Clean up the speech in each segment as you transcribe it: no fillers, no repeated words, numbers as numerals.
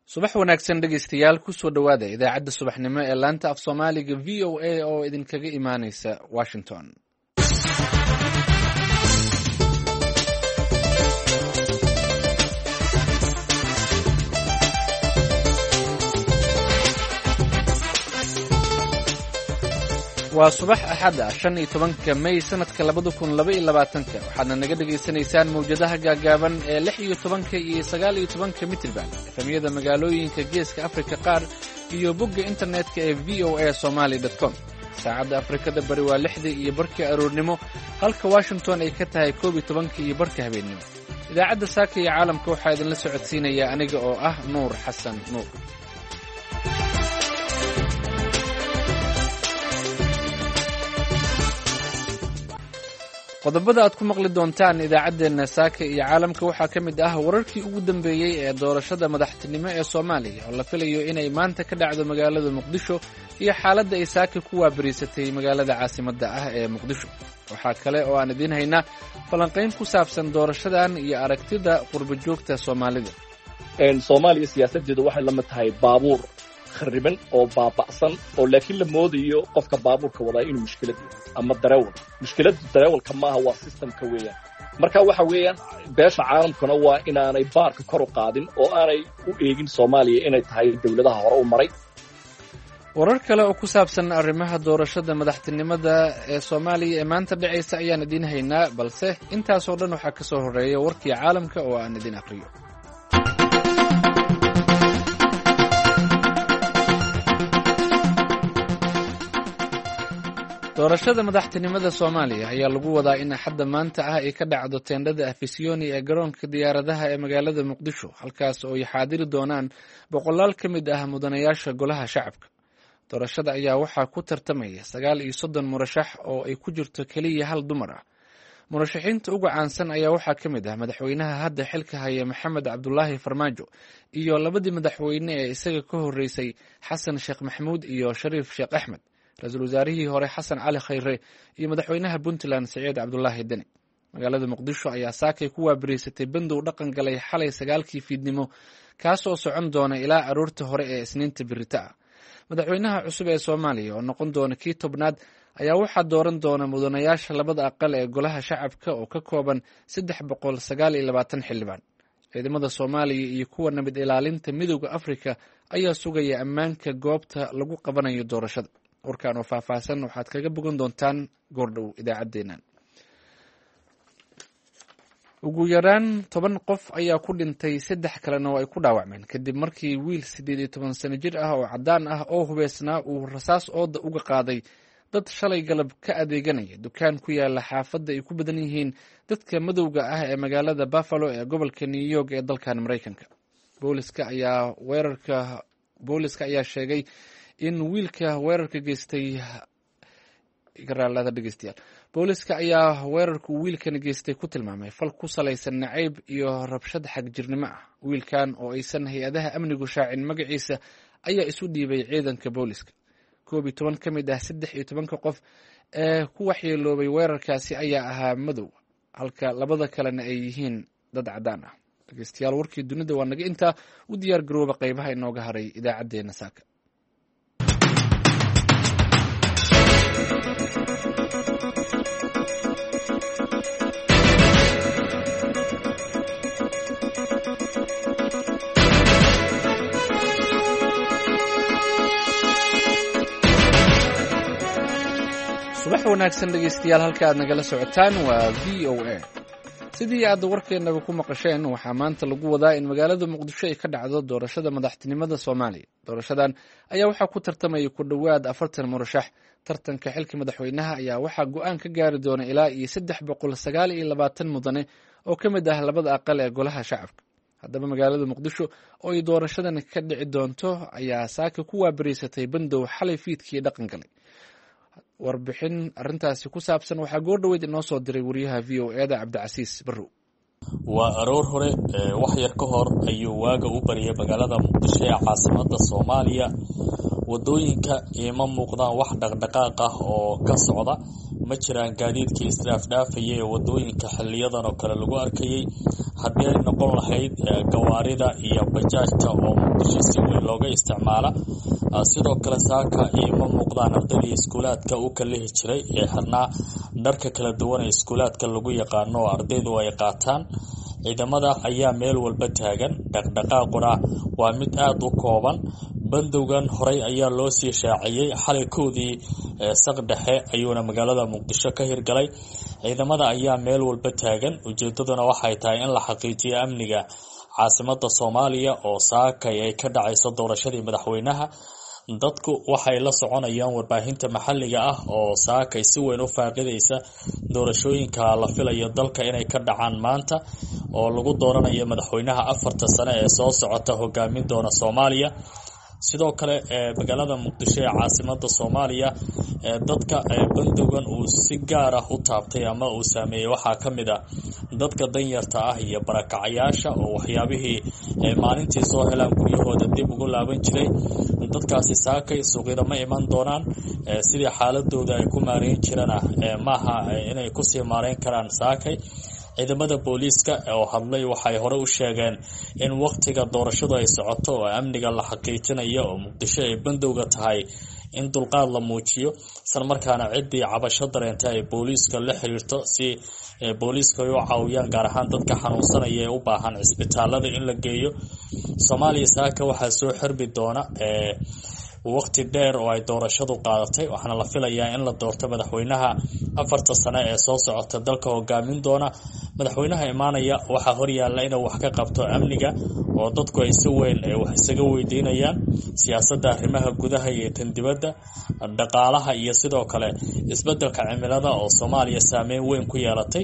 subax wanaagsan dhegaystayaal kusoo dhowaada idaacadda subaxnimo ee laanta af soomaaliga v o a oo idinkaga imaanaysa washington. waa subax axad ah 15 May sanadka 2022 waxaadna naga dhageysanaysaan mawjadaha gaagaaban ee 16 iyo 19 mitirban efamiyada magaalooyinka geeska Afrika qaar iyo bogga internetka ee voasomali.com. saacadda Afrikada bari waa 6 iyo barkii aroornimo halka Washington ay ka tahay 12 iyo barkii habeenimo. idaacadda saaka iyo caalamka waxaa idinla socodsiinaya aniga oo ah Nuur Xasan Nuur. qodobada aad ku maqli doontaan idaacaddeenna saaka iyo caalamka waxaa ka mid ah wararkii ugu dambeeyey ee doorashada madaxtinimo ee Soomaaliya oo la filayo inay maanta ka dhacdo magaalada Muqdisho iyo xaaladda ay saaka ku waabariisatay magaalada caasimadda ah ee Muqdisho. waxaa kale oo aan idiin haynaa falanqayn ku saabsan doorashadan iyo aragtida qurbo joogta Soomaalida. Soomaaliya siyaasadeedu waxay la mid tahay baabuur khariban oo baaba'san oo laakiin la moodayo qofka baabuurka wadaa inuu mushkilad ama darawal mushkiladu darawalka maaha waa systemka weeyaan. marka waxa weeyaan beesha caalamkuna waa inaanay baarka kor u qaadin oo aanay u eegin Soomaaliya inay tahay dawladaha hore u maray. warar kale oo ku saabsan arrimaha doorashada madaxtinimada ee Soomaaliya ee maanta dhacaysa ayaan idiin haynaa, balse intaas oo dhan waxaa ka soo horeeya warkii caalamka oo aan idiin aqriyo. doorashada madaxtinimada Soomaaliya ayaa lagu wadaa in axadda maanta ah ay ka dhacdo teendhada Afisiyoni ee garoonka diyaaradaha ee magaalada Muqdisho, halkaas oo ay xaadiri doonaan boqolaal ka mid ah mudanayaasha golaha shacabka. doorashada ayaa waxaa ku tartamaya 39 murashax oo ay ku jirto kaliya hal dumar ah. murashaxiinta ugu caansan ayaa waxaa ka mid ah madaxweynaha hadda xilka haya Maxamed Cabdullaahi Farmaajo iyo labadii madaxweyne ee isaga ka horeysay Xasan Sheekh Maxamuud iyo Shariif Sheekh Axmed, ra-iisul wasaarihii hore Xasan Cali Khayre iyo madaxweynaha Puntland Saciid Cabdullaahi Deni. magaalada Muqdisho ayaa saakay ku waabariisatay bandow dhaqan galay xalay 9 fiidnimo kaas oo socon doona ilaa aroorta hore ee Isniinta birita. madaxweynaha cusub ee Soomaaliya oo noqon doona kii tobnaad ayaa waxaa dooran doona mudanayaasha labada aqal ee golaha shacabka oo ka kooban 329 xildhibaan. ciidamada Soomaaliya iyo kuwa nabad ilaalinta midowga Afrika ayaa sugaya ammaanka goobta lagu qabanayo doorashada. warkaan oo faahfaahsan waxaad kaga bogan doontaan goordhow idaacaddeenna. ugu yaraan 10 qof ayaa ku dhintay 3 kalena oo ay ku dhaawacmeen kadib markii wiil 18 sano jir ah oo cadaan ah oo hubeysnaa uu rasaas ooda uga qaaday dad shalay galab ka adeeganaya dukaan ku yaala xaafadda ay ku badan yihiin dadka madowga ah ee magaalada Buffalo ee gobolka New York ee dalkan Mareykanka. booliska ayaa sheegay in wiilka weerarka geystay booliska ayaa weerarku wiilkan geystay ku tilmaamay fal ku salaysan nacayb iyo rabshad xagjirnimo ah. wiilkan oo aysan hay-adaha amnigu shaacin magaciisa ayaa isu dhiibay ciidanka booliska. 12 ka mid ah 13 qof ee ku waxyeeloobay weerarkaasi ayaa ahaa madow, halka labada kalena ay yihiin dad cadaan ah. dhegeystayaal, warkii dunida waa naga intaa. u diyaar garooba qaybaha inooga haray idaacaddeenna saaka. subax wanaagsan dhegaystayaal, halka aad nagala socotaan waa VOA. sidii aad warkeennaba ku maqasheen, waxaa maanta lagu wadaa in magaalada Muqdisho ay ka dhacdo doorashada madaxtinimada Soomaaliya. doorashadan ayaa waxaa ku tartamaya ku dhowaad 40 murashax. tartanka xilka madaxweynaha ayaa waxaa go'aan ka gaari doona ilaa 329 mudane oo ka mid ah labada aqal ee golaha shacabka. haddaba magaalada Muqdisho oo ay doorashadan ka dhici doonto ayaa saaka ku waabariisatay bandow xalay fiidkii dhaqan galay. warbixin arrintaasi ku saabsan waxaa goordhoweyd inoo soo diray wariyaha VOA-da Cabdicasiis Barrow. waa aroor hore wax yar ka hor ayuu waaga u bariyay magaalada Muqdisho ee caasimadda Soomaaliya. wadooyinka ima muuqdaan wax dhaqdhaqaaq ah oo ka socda. ma jiraan gaadiidkii isdhaafdhaafayay ee wadooyinka xiliyadan oo kale lagu arkayay haddii ay noqon lahayd gawaarida iyo bajaajta oo muqdisho si weyn looga isticmaala sidoo kale saaka ima muuqdaan ardaydii iskuulaadka u kalihi jiray ee xirnaa dharka kala duwan ee iskuulaadka lagu yaqaano oo ardaydu ay qaataan ciidamada ayaa meel walba taagan dhaqdhaqaaquna waa mid aad u kooban bandowgan horey ayaa loo sii shaaciyay xalaykoodii saq dhexe ayuuna magaalada muqdisho ka hirgalay ciidamada ayaa meel walba taagan ujeedaduna waxay tahay in la xaqiijiyo amniga caasimada Soomaaliya oo saakay ay ka dhacayso doorashadii madaxweynaha dadku waxay la soconayaan warbaahinta maxalliga ah oo saakay si weyn u faaqidaysa doorashooyinka la filayo dalka inay ka dhacaan maanta oo lagu dooranayo madaxweynaha 4 sano ee soo socota hogaamin doona Soomaaliya sidoo kale magaalada muqdisho ee caasimada Soomaaliya dadka bandowgan uu si gaar ah u taabtay ama uu saameeyay waxa kamid ah dadka danyarta ah iyo barakacayaasha oo waxyaabihii maalintii soo helaan guryahooda dib ugu laaban jiray dadkaasi saakay suuqyada ma iman doonaan sidii xaaladooda ay ku maareyn jireen maaha inay ku sii maareyn karaan saakay ciidamada booliiska oo hadlay waxay hore u sheegeen in waqtiga doorashadu ay socoto oo amniga la xaqiijinayo oo muqdisho ay bandowga tahay in dulqaad la muujiyo isla markaana ciddii cabasho dareenta ay booliiska la xiriirto si booliiska ay u caawiyaan gaar ahaan dadka xanuunsanaya ee u baahan isbitaalada in la geeyo Soomaaliya saaka waxaa soo xirbi doona waqti dheer oo ay doorashadu qaadatay waxaana la filayaa in la doorto madaxweynaha 4 sano ee soo socota dalka hogaamin doona madaxweynaha imaanaya waxa hor yaalla inuu wax ka qabto amniga oo dadku ay si weyn wax isaga weydiinayaan siyaasadda arrimaha gudaha iyo tan dibadda dhaqaalaha iyo sidoo kale isbeddelka cimilada oo Soomaaliya saameyn weyn ku yeelatay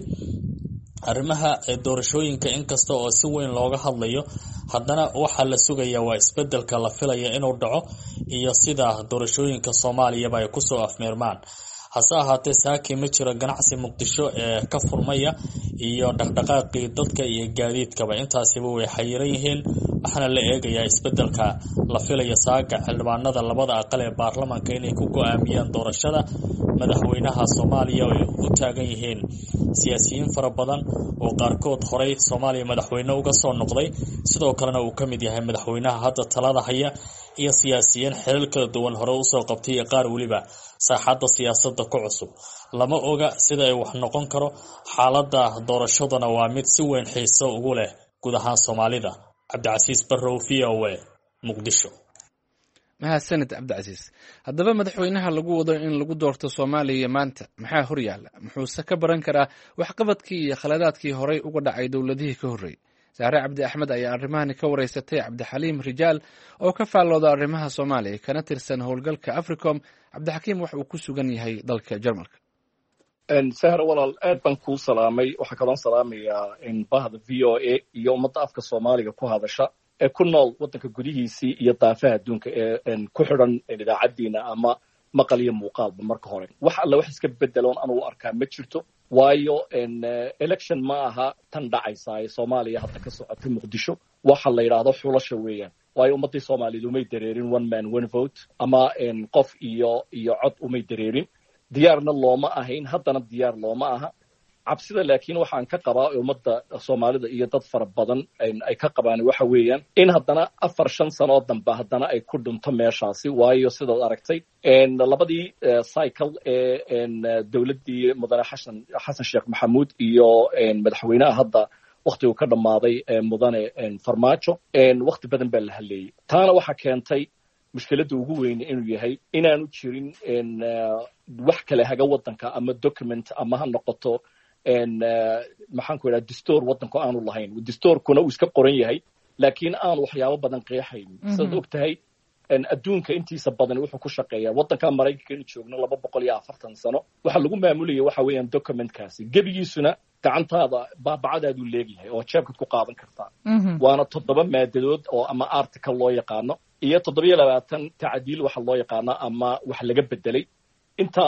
arrimaha doorashooyinka inkasta oo si weyn looga hadlayo haddana waxa la sugayaa waa isbeddelka la filayo inuu dhaco iyo sida doorashooyinka Soomaaliya ay ku soo afmeermaan hase ahaatee saaki ma jiro ganacsi muqdisho ee ka furmaya iyo dhaqdhaqaaqii dadka iyo gaadiidkaba intaasiba way xayiran yihiin waxaana la eegayaa isbeddelka la filayo saaka xildhibaanada labada aqal ee baarlamaanka inay ku go'aamiyaan doorashada madaxweynaha Soomaaliya oo u taagan yihiin siyaasiyiin fara badan oo qaarkood horey Soomaaliya madaxweyne uga soo noqday sidoo kalena uu kamid yahay madaxweynaha hadda talada haya iyo siyaasiyiin xilal kala duwan hore u soo qabtay qaar waliba saaxadda siyaasadda ku cusub lama oga sida ay wax noqon karo xaaladda doorashadana waa mid si weyn xiiso ugu leh guud ahaan Soomaalida Cabdicasiis Barrow VOA Muqdisho mahadsanid Cabdicasiis haddaba madaxweynaha lagu wado in lagu doorto Soomaaliya maanta maxaa hor yaala muxuu ka baran karaa waxqabadkii iyo khaladaadkii horey uga dhacay dawladihii ka horreeyay Saare Cabdi Axmed ayaa arrimahan ka wareysatay Cabdixaliim Rijaal oo ka faalooda arrimaha Soomaaliya kana tirsan howlgalka Africom Cabdixakiim waxa uu ku sugan yahay dalka Jarmalka sahar walaal aad baan kuu salaamay waxaa kaloo salaamayaa bahda VOA iyo ummadda afka Soomaaliga ku hadasha ee ku nool waddanka gudihiisii iyo daafaha adduunka ee ku xidhan idaacadiina ama maqal iyo muuqaalba marka hore wax alla wax iska bedeloon anuu arkaa ma jirto waayo election ma aha tan dhacaysa ee Soomaaliya hadda ka socota Muqdisho waxa la yiraahdo xulasho weeyaan waayo ummadii Soomaalidu may dareerin one man one vote ama qof iyo cod umay dareerin diyaarna looma ahayn haddana diyaar looma aha cabsida laakiin waxaan ka qabaa ummadda Soomaalida iyo dad fara badan ay ka qabaan waxa weeyaan in haddana 4-5 sano dambe haddana ay ku dhunto meeshaasi waayo sidaad aragtay labadii cycle ee dawladdii mudane xasan sheekh maxamuud iyo madaxweynaha hadda waqtigu ka dhamaaday mudane farmaajo waqti badan baa la haleeyay taana waxa keentay mushkiladda ugu weyn inuu yahay inaanu jirin wax kale haga waddanka ama document ama ha noqoto maxaan ku idhaha dastuur waddanku aanu lahayn dastuurkuna uu iska qoran yahay laakiin aan waxyaabo badan qeexayn sidaad og tahay adduunka intiisa badan wuxuu ku shaqeeyaa waddanka Mareykanka inuu joogno 240 sano waxa lagu maamulayay waxa weeyaan documentkaasi gebigiisuna gacantaada baabacadaadu leeyahay oo jeebkad ku qaadan kartaa waana 7 maadadood oo ama article loo yaqaano iyo 720 tacdiil waxa loo yaqaano ama wax laga bedelay inta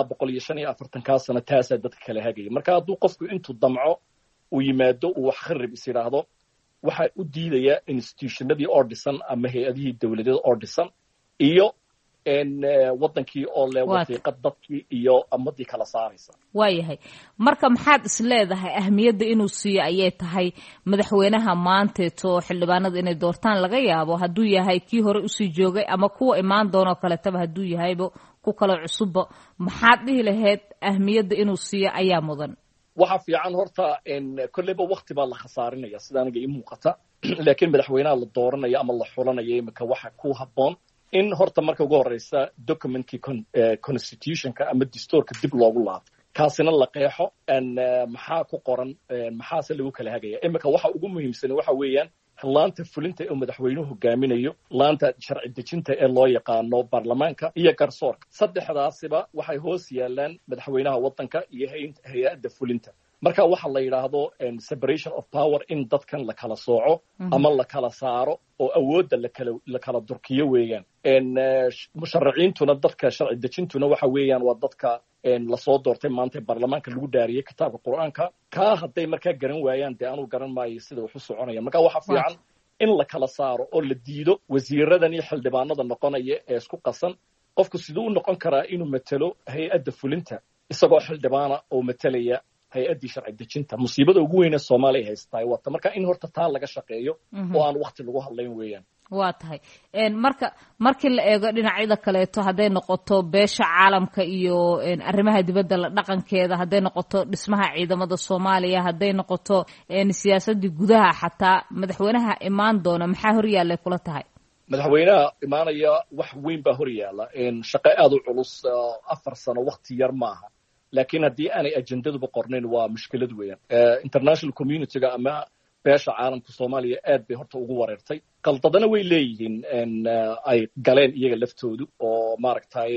245 sano taasa dadka kala hagay marka hadduu qofku intuu damco uu yimaado uu wax kharib isiraahdo waxa u diidaya institutionadii oo dhisan ama hay'adihii dawladeed oo dhisan iyo wadankii oo leh wasiiqad dadkii iyo ummadii kala saaraysa. waayahay marka maxaad is leedahay ahmiyadda inuu siiyo ayay tahay madaxweynaha maanteeto xildhibaanada inay doortaan laga yaabo hadduu yahay kii hore usii joogay ama kuwa imaan doonoo kaletaba hadduu yahayba ku kala cusubba maxaad dhihi lahayd ahmiyadda inuu siiyo ayaa mudan? waxa fiican horta kolleyba waqti baa la khasaarinaya sida aniga ii muuqata laakiin madaxweynaha la dooranaya ama la xulanaya imika waxa ku habboon in horta marka ugu horeysa documentkii constitutionka ama dastuurka dib loogu laabto kaasina la qeexo maxaa ku qoran maxaase lagu kala hagaya. imika waxa ugu muhiimsan waxa weeyaan laanta fulinta ee madaxweynuhu hogaaminayo, laanta sharci dejinta ee loo yaqaano baarlamaanka iyo garsoorka. saddexdaasiba waxay hoos yaalaan madaxweynaha waddanka iyo hay-adda fulinta. marka waxa la yidhaahdo separation of power in dadkan la kala sooco ama la kala saaro oo awoodda la kala durkiyo weeyaan. musharaciintuna dadka sharci dejintuna waxa weeyaan waa dadka lasoo doortay maanta baarlamaanka lagu dhaariyey kitaabka qur-aanka. kaa hadday markaa garan waayaan dee anuu garan maayo sida wax u soconaya. marka waxa fiican in la kala saaro oo la diido wasiiradan iyo xildhibaanada noqonaya ee isku qasan. qofku siduu u noqon karaa inuu matelo hay-adda fulinta isagoo xildhibaana oo matelaya hay-addii sharci dejinta? musiibada ugu weyne soomaaliya haystaay waata. marka in horta taa laga shaqeeyo oo aan wakti lagu hadlayn weeyaan. waa tahay markii la eego dhinacyada kaleeto hadday noqoto beesha caalamka iyo arrimaha dibadda la dhaqankeeda, hadday noqoto dhismaha ciidamada Soomaaliya, hadday noqoto siyaasadii gudaha, xataa madaxweynaha imaan doona maxaa hor yaallay kula tahay? madaxweynaha imaanaya wax weyn baa hor yaalla. shaqo aad u culus, 4 sano wakti yar maaha. laakiin haddii aanay ajendaduba qornayn waa mushkilad weeyaan. international communityga ama beesha caalamka Soomaaliya aad bay horta ugu wareertay. qaldadana way leeyihiin ay galeen iyaga laftoodu oo maaragtay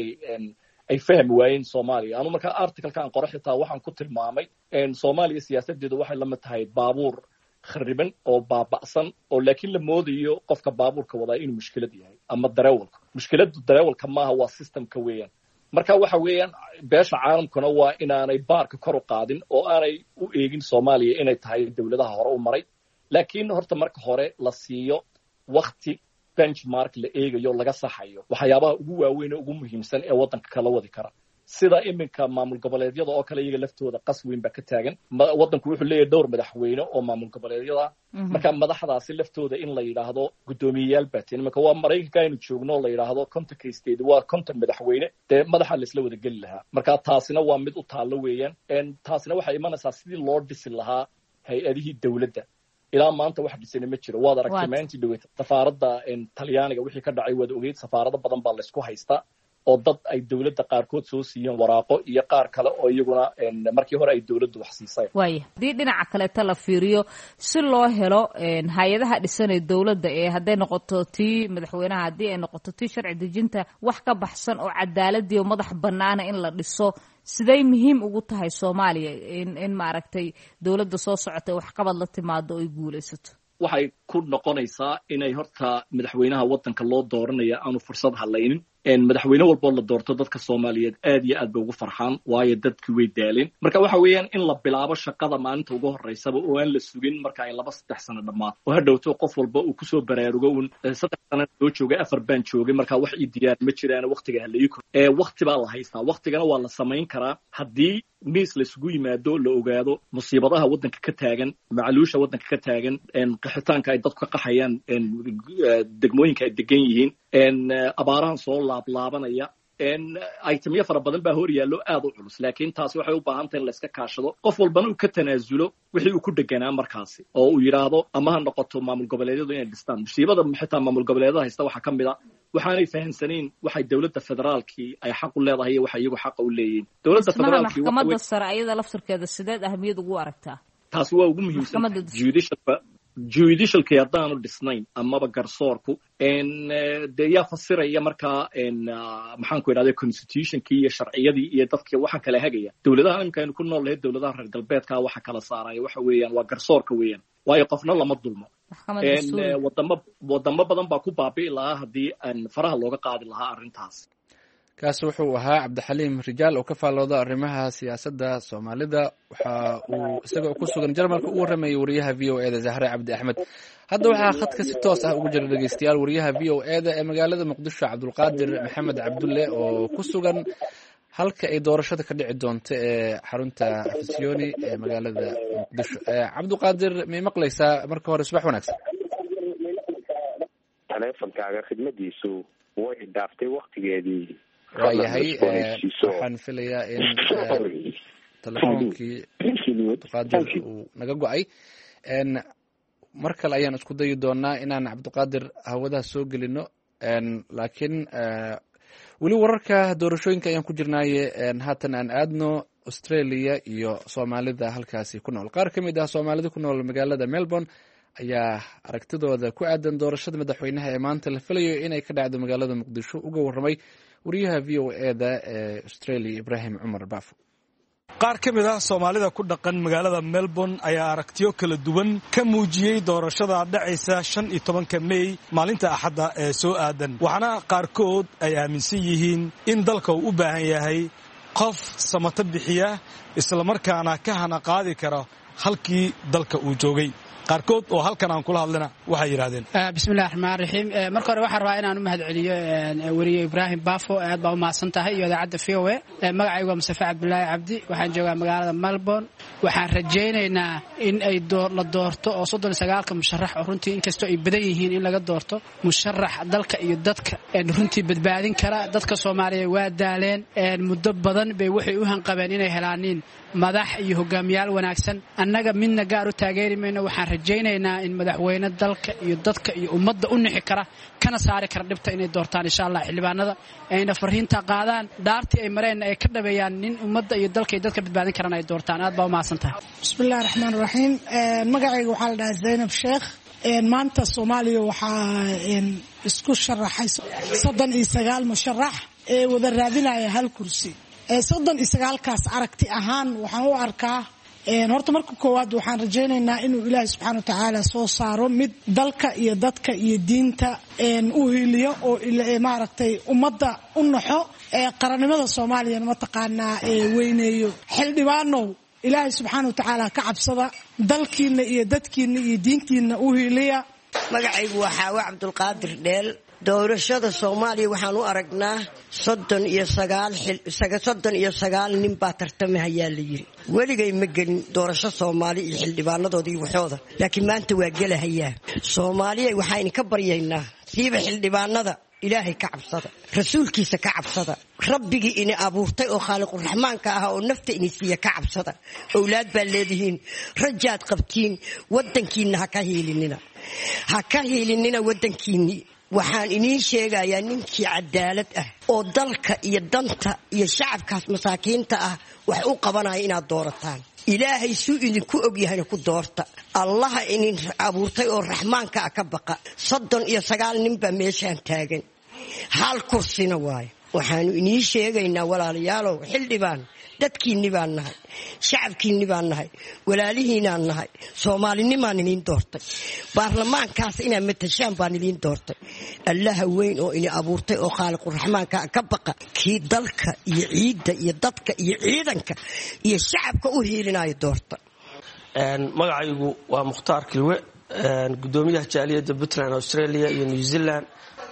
ay fahmi waayeen Soomaaliya. anu markaa articlekan qoro xitaa waxaan ku tilmaamay Soomaaliya siyaasadeedu waxay la mid tahay baabuur khariban oo baaba'san oo laakiin la moodayo qofka baabuurka wadaa inuu mushkilad yahay ama dareewalka. mushkiladu dareewalka maaha, waa systemka weeyaan. marka waxa weeyaan beesha caalamkuna waa inaanay baarka kor u qaadin oo aanay u eegin Soomaaliya inay tahay dawladaha hore u maray. laakiin horta marka hore la siiyo waqti benchmark la eegayo laga saxayo waxyaabaha ugu waaweyn ee ugu muhiimsan ee waddanka kala wadi kara. sida iminka maamul goboleedyada oo kale iyaga laftooda qas weyn baa ka taagan. waddanku wuxuu leeyahay dhowr madaxweyne oo maamul goboleedyada marka madaxdaasi laftooda in la yidhaahdo guddoomiyeyaal baatiin. iminka waa Maraykanka aynu joogno la yidhaahdo kontonka state waa 50 madaxweyne, dee madaxa laisla wada geli lahaa. marka taasina waa mid u taallo weeyaan. taasina waxay imanaysaa sidii loo dhisi lahaa hay-adihii dawladda. ilaa maanta wax dhisana ma jiro. waad aragtay maantii dhaweyta safaaradda Talyaaniga wixii ka dhacay waad ogeyd. safaarado badan baa laysku haystaa oo dad ay dawladda qaarkood soo siiyeen waraaqo iyo qaar kale oo iyaguna markii hore ay dawladdu wax siisay. waaya haddii dhinaca kaleeta la fiiriyo si loo helo hay-adaha dhisanay dawladda ee hadday noqoto tii madaxweynaha, haddii ay noqoto tii sharci dejinta, wax ka baxsan oo cadaaladii oo madax bannaana in la dhiso, siday muhiim ugu tahay Soomaaliya in maaragtay dawladda soo socota waxqabad la timaado oo ay guulaysato? waxay ku noqonaysaa inay horta madaxweynaha waddanka loo dooranaya aanu fursad hadlaynin. madaxweyne walboo la doorto dadka Soomaaliyeed aad iyo aad bay ugu farxaan, waayo dadkii way daaleen. marka waxa weeyaan in la bilaabo shaqada maalinta ugu horeysaba oo aan la sugin marka ay 2-3 sano dhammaato oo hadhowto qof walba uu kusoo baraarugo 3 sano soo joogay 4 baan joogay marka wax ii diyaar ma jiraan waqtiga halayi karo. waqti baa la haystaa. waqtigana waa la samayn karaa haddii miis la isugu yimaado, la ogaado musiibadaha waddanka ka taagan, macluusha waddanka ka taagan, qaxitaanka ay dadku ka qaxayaan degmooyinka ay degan yihiin, abaarahan soo laabanaya. itemyo fara badan baa hor yaallo aad u culus. laakiin taasi waxay u baahan tahay in la iska kaashado, qof walbana uu ka tanaasulo wixii uu ku deganaa markaasi oo uu yidhaahdo ama ha noqoto maamul goboleedyadu inay dhistaan. musiibada xitaa maamul goboleedyada haysta waxaa ka mid a waxaanay fahamsanayn waxay dawladda federaalkii ay xaq u leedahay iyo waxay iyagu xaqa u leeyihiin. dawladda federaalkii maxkamadda sare ayada laftirkeeda sideed ahmiyad ugu aragtaa? taasi waa ugu muhiimsan. judicialkii haddaanu dhisnayn amaba garsoorku dee yaa fasiraya markaa maxaan ku idhahda constitutionkii iyo sharciyadii iyo dadkii waxa kala hagaya. dawladaha imika aynu ku nool lahayd dawladaha reer galbeedka waxa kala saaraya waxa weeyaan waa garsoorka weeyaan, waayo qofna lama dulmo. wadamo badan baa ku baabi'i lahaa haddii faraha looga qaadi lahaa arrintaas. kaasi wuxuu ahaa cabdixaliim rijaal oo ka faallooda arrimaha siyaasadda soomaalida. waxa uu isaga ku sugan jarmalka u warramayay wariyaha v o eda zahre cabdi axmed. hadda waxaa khadka si toos ah ugu jira dhegeystayaal wariyaha v o eda ee magaalada muqdisho cabdulqaadir maxamed cabdulle oo ku sugan halka ay doorashada ka dhici doonto ee xarunta afisyooni ee magaalada muqdisho. cabdulqaadir may maqlaysaa? marka hore subax wanaagsan. taleefonkaaga khidmadiisu way dhaaftay waktigeedii. waayahay, waxaan filayaa in telefoonkii cabdiqaadir uu naga go-ay. mar kale ayaan isku dayi doonaa inaan cabdiqaadir hawadaha soo gelino, laakiin weli wararka doorashooyinka ayaan ku jirnaaye. haatan aan aadno Australia iyo soomaalida halkaasi ku nool. qaar ka mid ah soomaalida ku nool magaalada Melbourne ayaa aragtidooda ku aadan doorashada madaxweynaha ee maanta la filayo inay ka dhacdo magaalada muqdisho uga warramay wariyaha v o eda ee Australia Ibrahim Cumar Baafo. qaar ka mid ah soomaalida ku dhaqan magaalada Melbourne ayaa aragtiyo kala duwan ka muujiyey doorashada dhacaysa 15 May maalinta Axadda ee soo aadan. waxaana qaarkood ay aaminsan yihiin in dalka uu u baahan yahay qof samata bixiya isla markaana ka hana qaadi kara halkii dalka uu joogay. qaarkood oo halkan aan kula hadlana waxay yiraahdeen bismillaahir rahmaanir rahiim. marka hore waxaan rabaa inaan u mahadceliyo wariye Ibrahim Baafo, aad baa u mahadsan tahay, iyo idaacadda VOA. magacaygu waa Mustafa Cabdullaahi Cabdi, waxaan joogaa magaalada Melbourne. waxaan rajaynaynaa in ay la doorto oo 39 musharax oo runtii inkastoo ay badan yihiin in laga doorto musharax dalka iyo dadka runtii badbaadin kara. dadka Soomaaliyeed waa daaleen muddo badan bay waxay u hanqabeen inay helaaniin madax iyo hogaamiyaal wanaagsan. annaga midna gaar u taageerimayno. waxaan rajaynaynaa in madaxweyne dalka iyo dadka iyo ummadda u nixi kara kana saari kara dhibta inay doortaan insha Allah xildhibaanada ayna fariinta qaadaan daartii ay mareen ay ka dhabeeyaan nin ummadda iyo dalka iyo dadka badbaadin karana ay doortaan. aad baa u mahadsantahay. bismillaahir rahmaanir rahiim. magacaygu waxaa la dhahaa Zainab Sheekh. maanta Soomaaliya waxaa isku sharaxay 39 musharax ee wada raadinaya hal kursi. 39kaas aragti ahaan waxaan u arkaa horta marka koowaad waxaan rajaynaynaa inuu Ilaahay subxaanahu wa ta'aala soo saaro mid dalka iyo dadka iyo diinta u hiliyo oo maaragtay ummadda u naxo qarannimada Soomaaliya ma taqaanaa weyneeyo. xildhibaanow Ilaahay subxaanahu wa ta'aala ka cabsada, dalkiina iyo dadkiina iyo diintiina u hiliya. magacaygu waa Xaawa Cabdulqaadir Dheel. doorashada Soomaaliya waxaan u aragnaa 39 nin baa tartamaya la yiri. weligay ma gelin doorasho Soomaali iyo xildhibaanadoodii waxooda, laakiin maanta waa gelahayaa. Soomaaliya waxaan ka baryaynaa siiba xildhibaanada Ilaahay ka cabsada, rasuulkiisa ka cabsada, rabbigii ina abuurtay oo Khaaliqur Raxmaanka ah oo nafta ina siiya ka cabsada. awlaad baa leedihiin, rajaad qabtiin, wadankiina ha ka hiilinina wadankiini. waxaan idiin sheegayaa ninkii cadaalad ah oo dalka iyo danta iyo shacabkaas masaakiinta ah wax u qabanaya inaad doorataan. ilaahay suu idinku ogyahayna ku doorta. allaha inin abuurtay oo raxmaanka ah ka baqa. 39 nin baa meeshaan taagan, hal kursina waayo. waxaanu idiin sheegaynaa walaalayaalow, xildhibaan dadkiinni baan nahay, shacabkiinni baan nahay, walaalihiinaan nahay, soomaalinimaan idiin doortay. baarlamaankaas inaad matashaan baan idiin doortay. allaha weyn oo ini abuurtay oo Khaaliqur Raxmaanka ka baqa, kii dalka iyo ciidda iyo dadka iyo ciidanka iyo shacabka u hiilinaya doorta. magacaygu waa Mukhtaar Kilwe, gudoomiyaha jaaliyadda Puntland, Australia iyo New Zealand.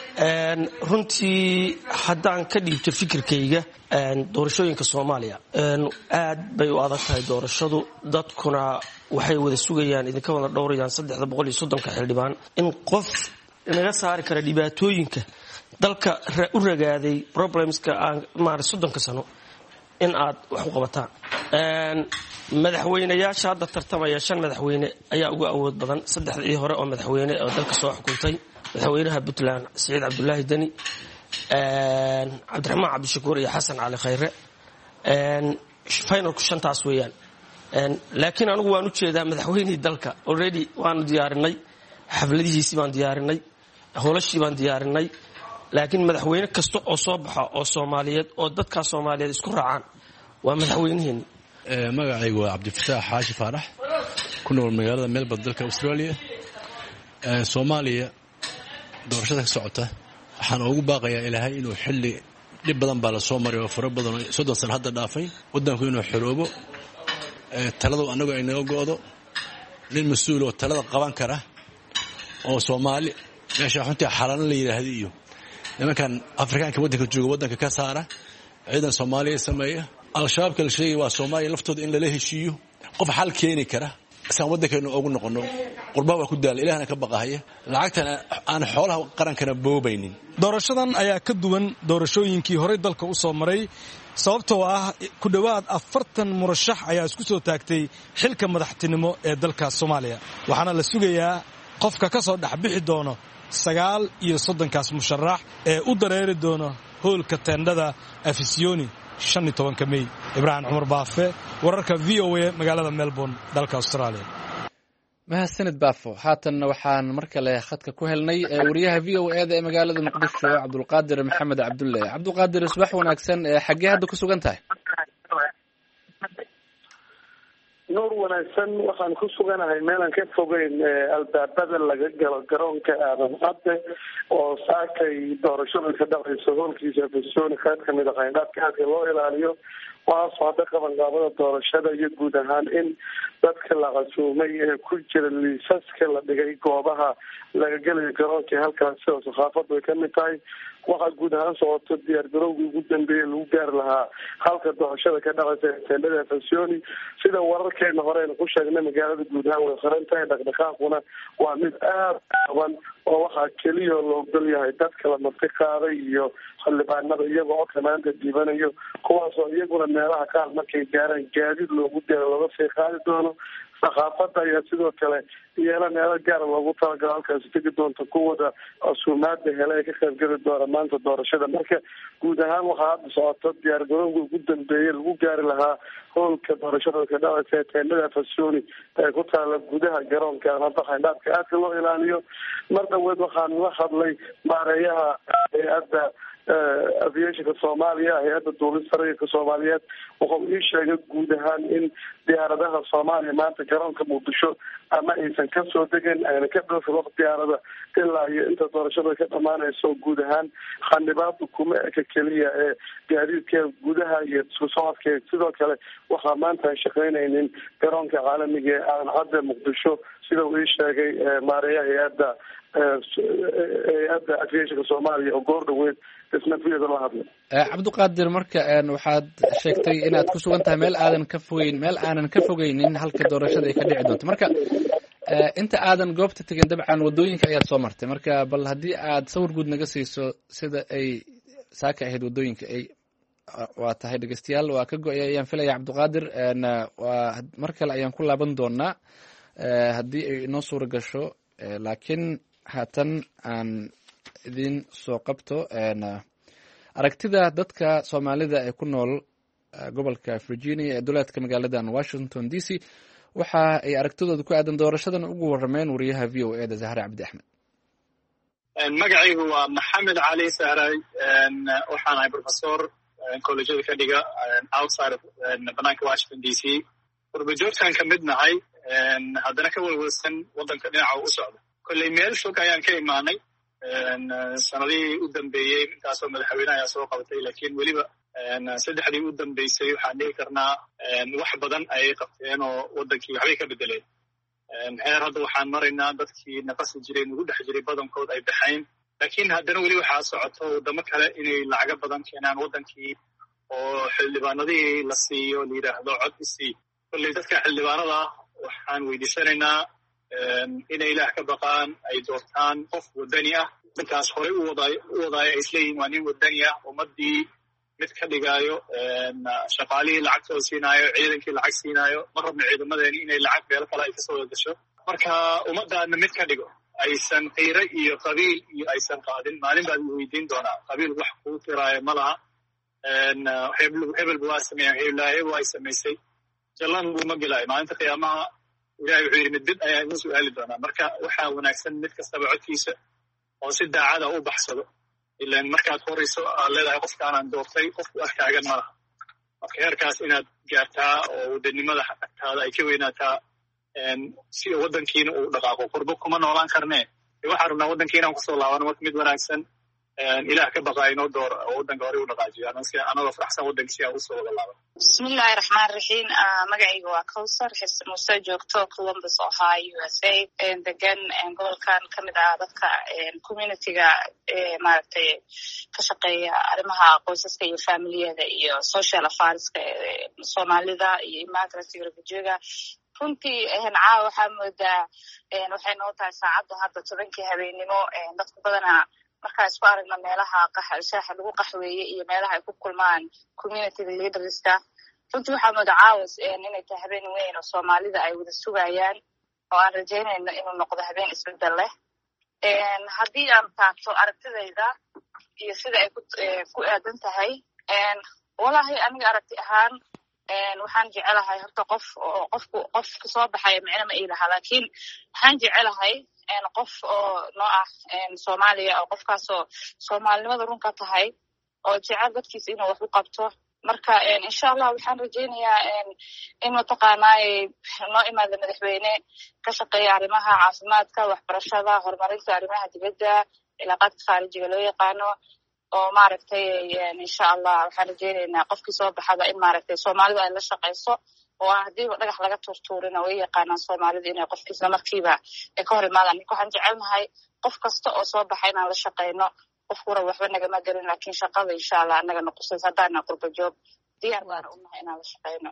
runtii haddaan ka dhiibto fikirkayga doorashooyinka Soomaaliya aad bay u adag tahay doorashadu. dadkuna waxay wada sugayaan, idinka wada dhowrayaan 330 xildhibaan in qof inaga saari kara dhibaatooyinka dalka u ragaaday problemska aan 30 sano in aad wax u qabataan. madaxweynayaasha hadda tartamaya 5 madaxweyne ayaa ugu awood badan 3 hore oo madaxweyne oo dalka soo xukuntay. madaxweynaha Puntland Saciid Cabdullaahi Dani, Cabdiraxmaan Cabdishakuur iyo Xasan Cali Khayre. finalku 5taas weeyaan. laakiin anigu waan u jeedaa madaxweynihii dalka already waanu diyaarinay, xafladihiisii baan diyaarinay, howlashii baan diyaarinay. laakiin madaxweyne kasta oo soo baxa oo Soomaaliyeed oo dadka Soomaaliyeed isku raacaan waa madaxweynaheeni. magacaygu waa Cabdifataax Xaashi Faarax, ku nool magaalada Melbourne dalka Australia. Soomaaliya doorashada ka socota waxaan ugu baaqayaa Ilaahay inuu xilli dhib badan baa la soo maray oo fara badan 30 sano hadda dhaafay waddanku inuu xoroobo taladu anagu ay naga go'do nin mas'uul oo talada qaban kara oo Soomaali meesha xunta xalan la yiraahdo iyo nimankan Afrikaanka waddanka jooga waddanka ka saara ciidan Soomaaliya sameeya al-shabaab kala sheegay waa Soomaaliya laftooda in la heshiiyo qof xal keeni kara san waddankeenu ugu noqono qurba waa ku daal ilaahna ka baqahaya lacagtan aan xoolaha qarankana boobaynin doorashadan ayaa ka duwan doorashooyinkii hore dalka u soo maray sababtoo ah ku dhawaad 40 murashax ayaa isku soo taagtay xilka madaxtinimo ee dalka Soomaaliya waxaana la sugayaa qofka ka soo dhaxbixi doono 39 musharax ee u dareeri doono hoolka teendada Afisiyoni 15 May Ibrahim Umar Baafe wararka VOA magaalada Melbourne dalka Australia mahadsanid Baafo haatanna waxaan mar kale khadka ku helnay wariyaha VOA ee magaalada Muqdisho Cabdulqaadir Maxamed Cabdulle Cabdulqaadir subax wanaagsan xagee hadda ku sugan tahay nuur wanaagsan waxaan ku suganahay meelan ka fogeyn albaabada laga galo garoonka aadan cadde oo saakay doorashada ka dhacayso hoolkiisa Afisiyoni qayb ka mid ah qayndaadka loo ilaaliyo waa socda qabanqaabada doorashada iyo guud ahaan in dadka la casuumay ee ku jira liisaska la dhigay goobaha laga galayo garoonka halkaas oo saxaafadu ay ka mid tahay waxaa guud ahaan socoto diyaar garowgii ugu dambeeyay lagu gaari lahaa halka doorashada ka dhacaysa teendada Afisiyoni sida wararkeena horeyna ku sheegnay magaalada guud ahaan way xiran tahay dhaqdhaqaaquna waa mid aad badan oo waxaa keliya loo ogol yahay dadka la marti qaaday iyo xildhibaanada iyagoo oo kamaanta diibanayo kuwaasoo iyaguna meelaha qaar markay gaaraan gaadiid loogu daro looga sii qaadi doono saxaafadda ayaa sidoo kale iyana meelo gaara loogu talagalo halkaasi tegi doonta kuwada casuumaada hele ee ka qaybgeli doona maanta doorashada marka guud ahaan waxaa hadda socoto diyaar garowga ugu dambeeyay lagu gaari lahaa hoolka doorashada ka dhacaysa ee teendada Afisiyoni ee ku taala gudaha garoonka hadda qayndaadka aadka loo ilaaliyo mar dhaweed waxaan la hadlay maareeyaha hay'adda aviationka Soomaaliya hay'adda duulista rayidka Soomaaliyeed wuxuu ii sheegay guud ahaan in diyaaradaha Soomaaliya maanta garoonka Muqdisho ama aysan ka soo degin ayna ka dhoofin waqti diyaarada ilaa iyo inta doorashada ka dhamaanayso guud ahaan xanibaadu kuma eka keliya ee gaadiidka gudaha iyo isku socodka sidoo kale waxaa maanta aan shaqaynaynin garoonka caalamiga ee aadan cadde Muqdisho sida uu ii sheegay maareeyaha hay'adda aviationka Soomaaliya oo goor dhaweed isna fiida la hadlay Cabdulqaadir marka waxaad sheegtay inaad ku sugan tahay meel aanan ka fogeynin halka doorashada ay ka dhici doonto marka inta aadan goobta tagin dabcan wadooyinka ayaad soo martay marka bal haddii aad sawir guud naga siiso sida ay saaka ahayd wadooyinka ay waa tahay dhegeystayaal waa ka go'ay ayaan filaya Cabdulqaadir waa mar kale ayaan ku laaban doonaa haddii ay inoo suura gasho laakiin haatan aan idin soo qabto aragtida dadka Soomaalida ee ku nool gobolka Virginia ee duleedka magaaladan Washington DC waxa ay aragtidooda ku aadan doorashadan ugu warameen wariyaha VOA da Zahra Cabdi Axmed magacaygu waa Maxamed Cali Saaray waxaan ahay professor college ka dhiga outside banaanka Washington DC warbajoogtan ka mid nahay haddana ka walwalsan waddanka dhinaca u socda kolley meel fog ayaan ka imaanay sanadihii u dambeeyey intaasoo madaxweynaha ayaa soo qabatay laakiin weliba saddexdii u dambeysay waxaan dhihi karnaa wax badan ayay qabteen oo waddankii waxbay ka bedeleen heer hadda waxaan maraynaa dadkii naqasi jiray nugu dhex jiray badankood ay baxayn laakiin haddana weli waxaa socoto waddamo kale inay lacago badan keenaan waddankii oo xildhibaanadihii la siiyo la yidhaahdo cod isii kolley dadka xildhibaanada waxaan weydiisanaynaa inay ilaah ka baqaan ay doortaan qof waddani ah ninkaas horey u wadaayo ay isleeyihin waa nin waddani ah ummaddii mid ka dhigaayo shaqaalihii lacagtooda siinaayo ciidankii lacag siinaayo ma rabno ciidamadeeni inay lacag beelo kale ay kasoo wada gasho marka ummaddaadna mid ka dhigo aysan qiiro iyo qabiil iyo aysan qaadin maalin baad weydiin doonaa qabiil wax kuu tiraayo ma laha hebelba waa sameeya heblaahebo ay samaysay jallan buuma gelaayo maalinta qiyaamaha ilahay wuxuu yidhi mid ayaa idin su-aali doonaa marka waxaa wanaagsan mid kastaba codkiisa oo si daacada u baxsado ilaan markaad horayso aad leedahay qofkaanaan doortay qofku arkaagan ma laha marka heerkaas inaad gaartaa oo wadanimada agtaada ay ka weynaataa si waddankiina uu dhaqaaqo qurbo kuma noolaan karnee waxaan rabnaa waddankiina aan kusoo laabano marka mid wanaagsan ilaah ka baqaa inoo door oo waddanka hore u dhaqaajiyo anagoo faraxsan waddankii aan usoo wada laaban. bismillahi raxmaan raxiim. magacayga waa Kawsar Xirsi Muuse, joogto Columbus, Ohio, USA. degan gobolkan kamid ah dadka communityga maaragtay ka shaqeeya arrimaha qoysaska iyo familiyada iyo social affairska Soomaalida iyo immigrant refugeega. runtii caawa waxaa moodaa waxay noo tahay saacadda hadda 10 habeenimo. dadku badanaa markaa isku aragna meelaha shaaxa lagu qaxweeye iyo meelaha ay ku kulmaan community leaderska. runtii waxaa moodaa caawa inay tahay habeen weyn oo Soomaalida ay wada sugayaan, oo aan rajaynayno inuu noqdo habeen isbedel leh. haddii aan taabto aragtidayda iyo sida ay ku aadan tahay, walahi aniga aragti ahaan waxaan jecelahay horta qofka soo baxaya micno ma ilaha, laakiin waxaan jecelahay qof oo noo ah Soomaaliya, oo qofkaasoo Soomaalinimada run ka tahay, oo jecel dadkiisa inuu wax u qabto. marka insha Allah waxaan rajaynayaa in mataqaanaa noo imaado madaxweyne ka shaqeeya arrimaha caafimaadka, waxbarashada, horumarinta arrimaha dibadda, cilaaqaadka khaarijiga loo yaqaano, oo maaragtay insha Allah waxaan rajaynaynaa qofkii soo baxada in maaragtay Soomaalidu ay la shaqeyso, oo hadiiba dhagax laga tuurtuurina way yaqaanaan Soomaalidu inay qofkiisna markiiba ay ka hor imaadaan. ninka waxaan jecelnahay qof kasta oo soo baxa inaan la shaqeyno. qofkuna waxba nagama gelin, laakiin shaqada insha Allah anaga noqosaysa haddaana qurba joog diyaar baan u nahay inaan la shaqeyno.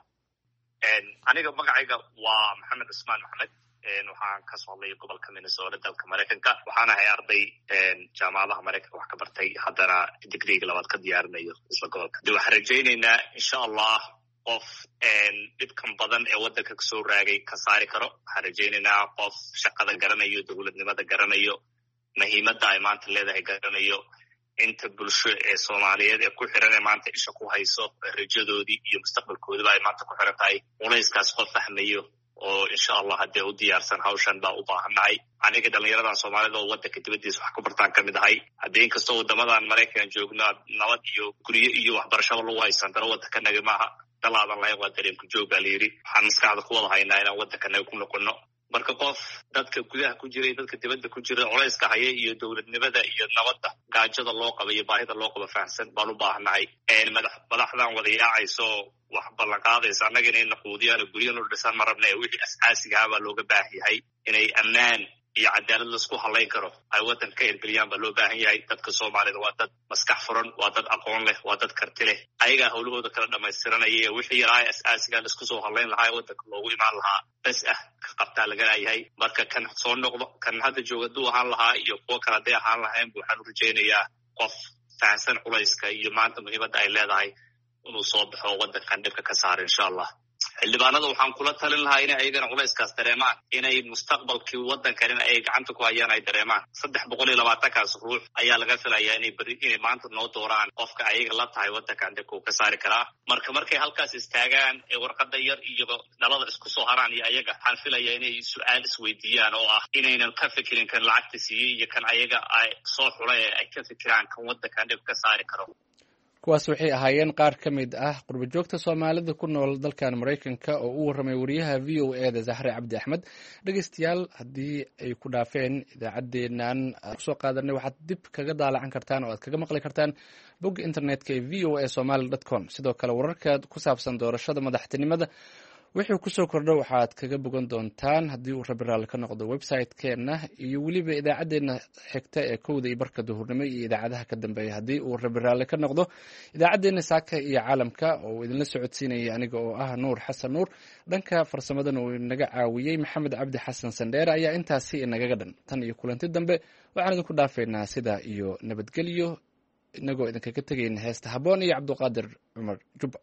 aniga magacayga waa Maxamed Usmaan Maxamed. waxaan ka soo hadlay gobolka Minnesota dalka Mareykanka. waxaan ahay arday jaamacadaha Mareykanka wax ka bartay, haddana digriga labaad ka diyaarinayo isla gobolka. waxaan rajaynaynaa insha Allah qof dhibkan badan ee waddanka kasoo raagay ka saari karo. waxaan rajaynaynaa qof shaqada garanayo, dowladnimada garanayo, muhiimadda ay maanta leedahay garanayo, inta bulsho ee Soomaaliyeed ee ku xiran ee maanta isha ku hayso rajadoodii iyo mustaqbalkoodiba ay maanta ku xiran tahay. culayskaas qof fahmayo oo insha Allah haddee u diyaarsan hawshan baa u baahannahay. aniga dhallinyaradan Soomaalida oo waddanka dibaddiisa wax ku bartaan kamid ahay. haddii inkastoo waddamadan Maraykan joogno nabad iyo guryo iyo waxbarashada lagu haysan, dana waddankanaga maaha dalaadan lahayn, waa dareenku joog baa layidhi. waxaan maskaxda ku wada haynaa inaan waddankanaga ku noqono. marka qof dadka gudaha ku jira iyo dadka dibadda ku jira culayska haya iyo dowladnimada iyo nabadda gaajada loo qabo iyo baahida loo qabo fahamsan baan u baahannahay. madaxdan wada yaacayso wax ballan qaadaysa annaga inay naquudiyaan guryo noo dhisaan ma rabna. wixii asaasiga ah baa looga baahan yahay inay ammaan iyo cadaalad laisku halayn karo ay waddanka ka hirgeliyaan baa loo baahan yahay. dadka Soomaalida waa dad maskax furan, waa dad aqoon leh, waa dad karti leh. ayagaa howlahooda kala dhamaystiranaya. wixii yaraa asaasiga laisku soo halayn lahaa waddanka loogu imaan lahaa bas ka qabtaa laga leeyahay. marka kan soo noqdo, kan hadda jooga hadduu ahaan lahaa iyo kuwo kale hadday ahaan lahayn, waxaan u rajaynayaa qof fahamsan culayska iyo maanta muhiimadda ay leedahay inuu soo baxo waddankan dhibka ka saara insha Allah. xildhibaanada waxaan kula talin lahaa inay ayagana culayskaas dareemaan, inay mustaqbalkii waddankan in ay gacanta ku hayaan ay dareemaan. 320kaas ruux ayaa laga filayaa inay maanta noo dooraan qofka ayaga la tahay waddankan dhibka uu ka saari karaa. markay halkaas istaagaan ee warqada yar iyo dhalada isku soo haraan iyo ayaga, waxaan filayaa inay su-aal isweydiiyaan oo ah inaynan ka fikirin kan lacagta siiyey iyo kan ayaga ay soo xulay ee ay ka fikiraan kan waddankan dhib ka saari karo. kuwaas waxay ahaayeen qaar ka mid ah qurbajoogta Soomaalida ku nool dalkan Mareykanka oo u warramay wariyaha VOA da Zahra Cabdi Axmed. dhegeystayaal, haddii ay ku dhaafeen idaacaddeennan soo qaadanay, waxaad dib kaga daalacan kartaan oo aad kaga maqli kartaan bogga internetka ee voasomali.com. sidoo kale wararka ku saabsan doorashada madaxtinimada wixii kusoo kordho waxaad kaga bogan doontaan haddii uu Rabbi raalli ka noqdo website-keena iyo weliba idaacaddeenna xigta ee 1:00 duhurnimo iyo idaacadaha ka dambeeya haddii uu Rabbi raalli ka noqdo. idaacaddeenna saaka iyo caalamka oo idinla socodsiinaya aniga oo ah Nuur Xasan Nuur. dhanka farsamadana uu inaga caawiyey Maxamed Cabdi Xasan Sandheere. ayaa intaasi inagaga dhan. tan iyo kulanti dambe waxaan idinku dhaafeynaa sidaa iyo nabadgelyo, inagoo idinkaga tegayna heesta Habboon iyo Cabduqaadir Cumar Jubba.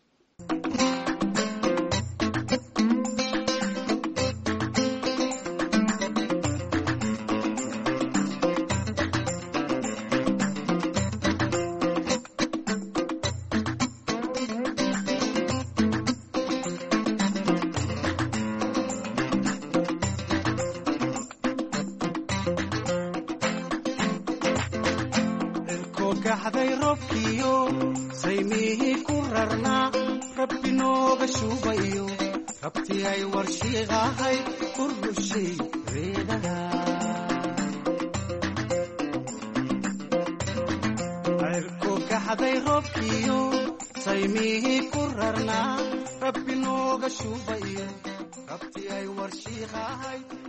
gaxday roobkiyo saymihii ku rarnaa rabbi nooga shuubayo rabti ay warshiiqahay ku rushay reedaha kaxday roobkiyo saymihii ku rarnaa rabbi nooga shuubayo rabti ay warshiiqahay